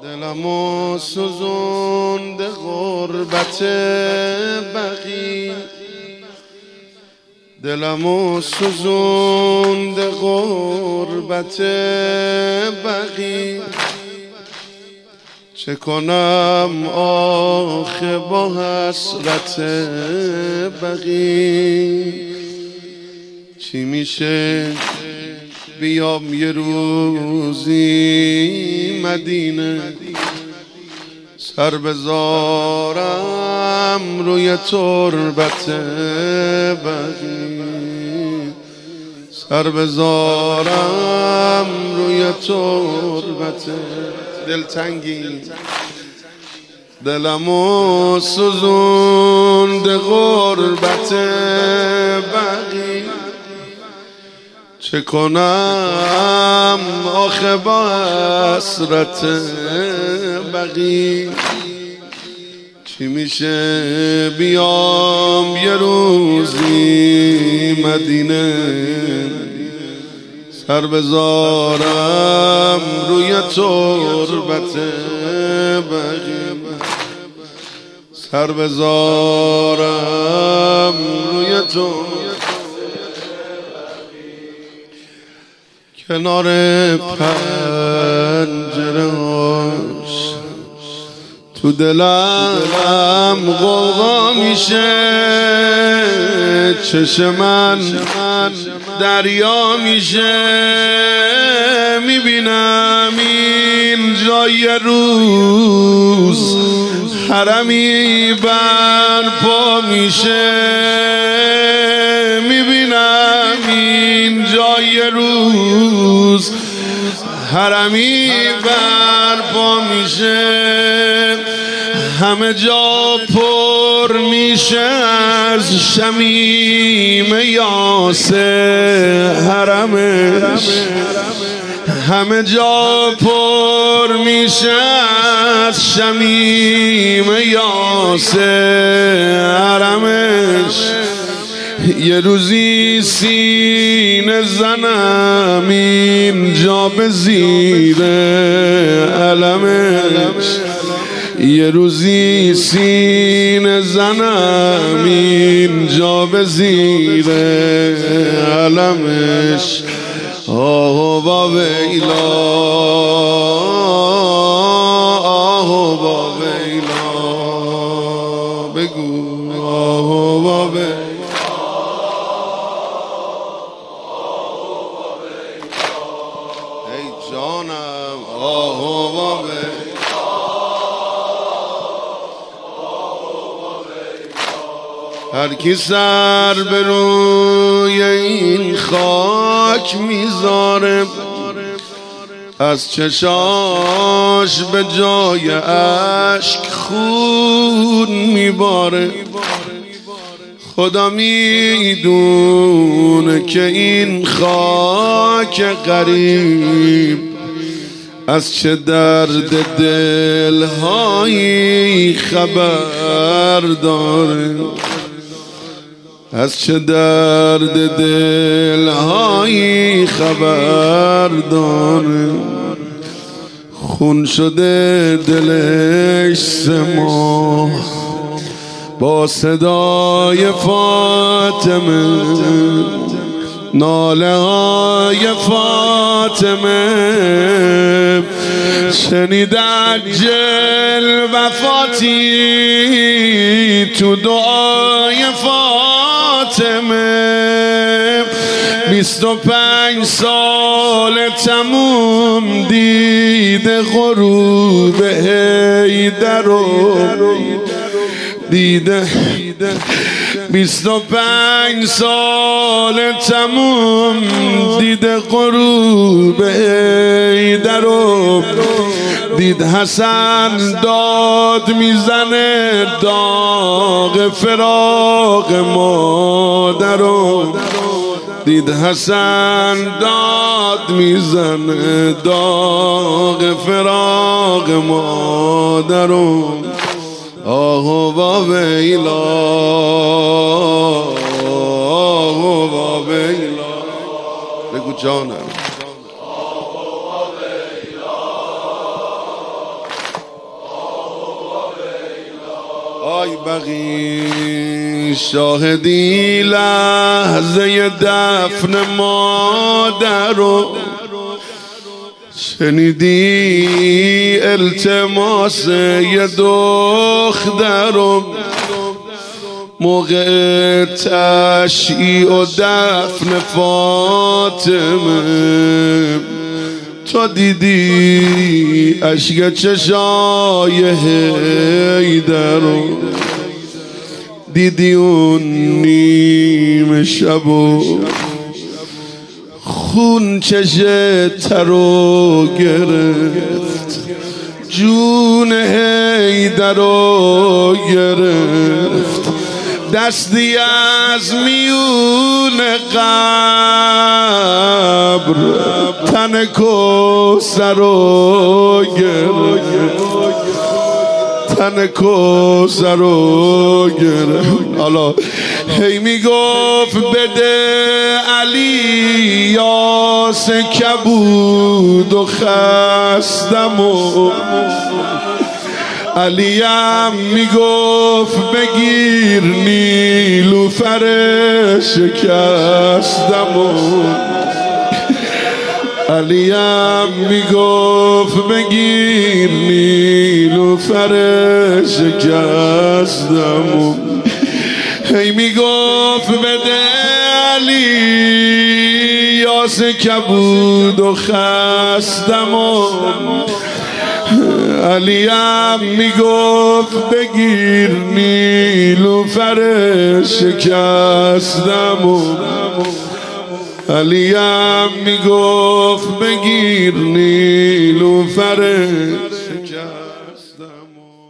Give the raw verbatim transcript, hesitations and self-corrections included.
دلمو سوزوند غربت بقی، دلمو سوزوند غربت بقی. چه کنم آخه با حسرت بقی؟ چی میشه بیام یه روزی مدینه، سر بذارم روی تربت بقی، سر بذارم روی تربت. دلتنگی دلمو سوزوند غربت بقی. چه کنم آخه با حسرت بقی؟ چی میشه بیام یه روزی مدینه، سر بذارم روی تربت بقی، سر بذارم روی تربت. کنار پنجره هاش تو دلم غوغا میشه، چشم من دریا میشه. میبینم اینجا یه روز حرمی برپا میشه، میبینم اینجا یه روز حرمی برپا میشه. همه جا پر میشه از شمیم یاسر حرمش، همه جا پر میشه از شمیم یاسر حرمش. یه روزی سینه زنم اینجا به زیر علمش، یه روزی سینه زنم اینجا به زیر علمش. آه با ویلا، آه با ویلا، بگو آه با ویلا. ای جانم آه با ویلا، هر کی سر به روی این خاک میذاره، از چشاش به جای اشک خون میباره. خدا میدونه که این خاک غریب از چه درد دلهایی خبر داره، از چه درد دلهایی خبر داره. خون شده دلش سه ماه با صدای فاطمه، ناله های فاطمه. شنید عجل وفاتی تو دعای فاطمه. بیست و پنج سال تموم دیده غروب حیدرو دیده، بیست و پنج سال تموم دیده غروب حیدرو. دید حسن داد میزنه داغ فراق مادرو، دید حسن داد میزنه داغ فراق مادرو. آه با ویلا، آه با ویلا، بگو جانم. آی بقی شاهدی لحظه دفن مادر و شنیدی التماس یه دختر و موقع تشییع و دفن فاطمه تو دیدی اشک چشای حیدر رو دیدی اون نیم شب و خون چشه ترو گرفت جون حیدر رو گرفت دستی از میون قبر تن کوثر رو گرفت تن کوثر رو گرفت حالا هی میگفت بده علی یاس کبود و خستم و علیم میگفت بگیر نیلوفر شکستم و علیم میگفت بگیر نیلوفر شکستم و هی میگفت بده علی یاس کبود و خستم و علیم میگفت بگیر نیلوفر شکستم و علیم میگفت بگیر نیلوفر شکستم